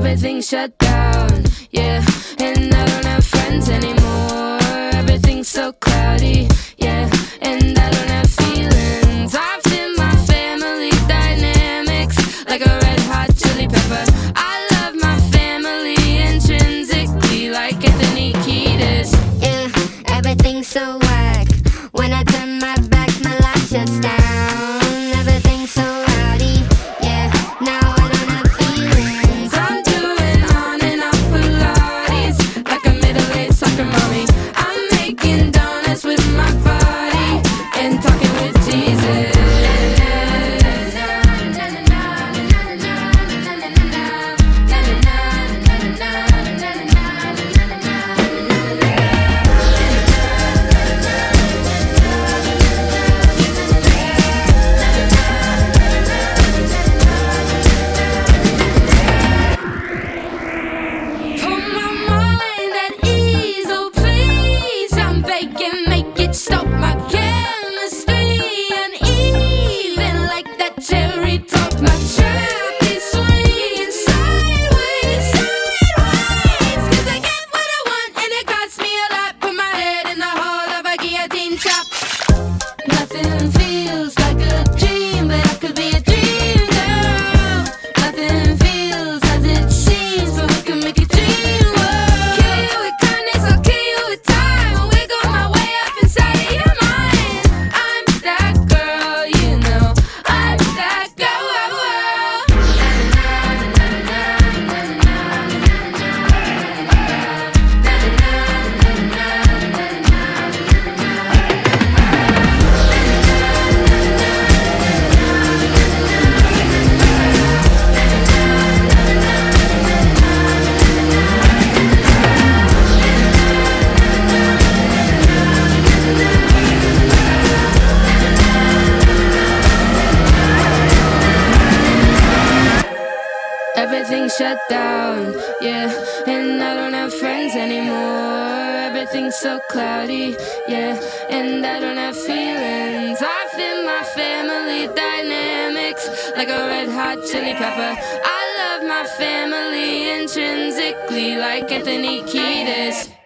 everything's shut down, yeah. And I don't have friends anymore. Everything's so cloudy, yeah. And I don't have feelings. I feel my family dynamics like a red hot chili pepper. I love my family intrinsically like Anthony Kiedis. Yeah, everything's so whack. When I turn my back, my life shuts down. Everything's so rowdy, yeah. Now I don't have feelings. I'm doing on and off Pilates like a middle-aged soccer mommy. I'm making donuts with my body and talking with Jesus. Put my mind at ease, oh please. I'm begging, make it stop. My chemistry uneven like that cherry top. My trap is swinging sideways, sideways. 'Cause I get what I want and it costs me a lot. Put my head in the hole of a guillotine chop. Nothing feels like a dream, but I could be a dream girl. Nothing feels as it seems, but we can make a dream world. Kill you with kindness, I'll kill you with time. I'll wiggle my way up inside of your mind. I'm that girl, you know. I'm that girl. Everything's shut down, yeah. And I don't have friends anymore. Everything's so cloudy, yeah. And I don't have feelings. I feel my family dynamics like a red hot chili pepper. I love my family intrinsically like Anthony Kiedis.